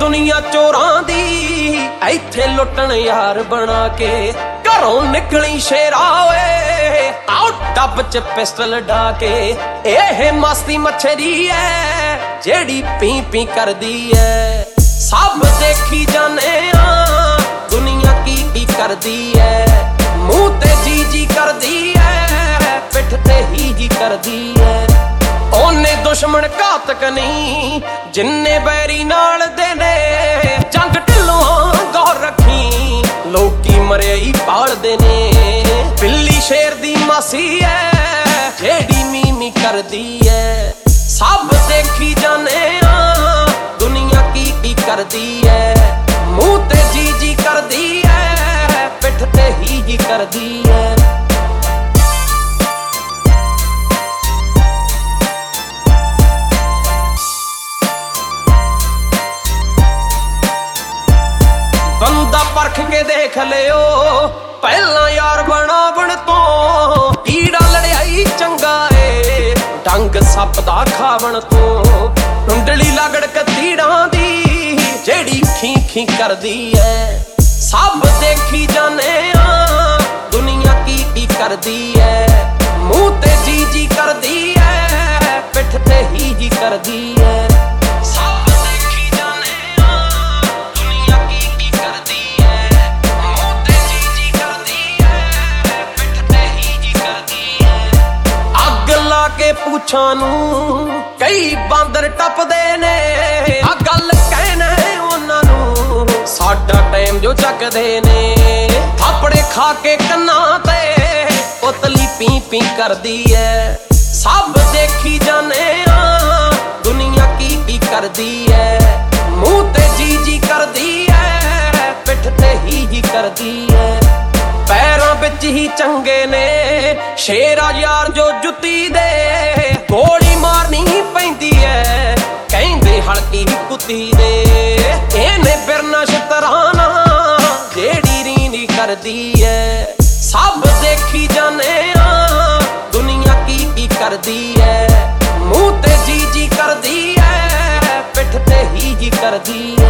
दुनिया चोरां दी इत्थे लुटन यार बना के घरों निकली शेरा ओए आओ डब च पिस्टल डाके एह मस्ती मच्छरी है जेड़ी पी पी करदी है सब देखी जाने दुनिया की करदी है मुंह ते जी करदी है पिठ ते ही करदी है ओने दुश्मन घातक नहीं जिन्ने बैरी नाल दे ने जंग ढिलों गौर रखी लोकी मरे ही पालदे ने बिल्ली शेर दी मासी है जेड़ी मीमी करदी है सब देखी जाने दुनिया की करदी है मुंह ते जी करदी है पिठ ते ही करदी है बंदा परख के देख लियो पहला यार बनावण तो कीड़ा लड़ाई चंगा है डंग सप दा खावण तो टुंडली लगड़ कतीड़ा दी जेड़ी खी करदी है सब देखी जाने दुनिया की करदी है मुंह ते जी करदी है पिठ ते ही करदी है के पूछां नू कई बांदर टपदे ने आ गल कहना उन्हां नू साडा टाइम जो चकदे ने थापड़े खा के कन्ना ते उतली पी करदी है सब देखी जाने दुनिया की करदी है मुंह ते जी करदी है पिठ ते ही करदी है पैरां विच ही चंगे ने शेरा यार जो जुत्ती दे गोली मारनी पैंदी है कहंदे हलकी कुत्ती दे इहने बिरना शतराना जेड़ी रीनी करदी है सब देखी जाने दुनिया की करदी है मुंह ते जी करदी है पिठ ते ही करदी है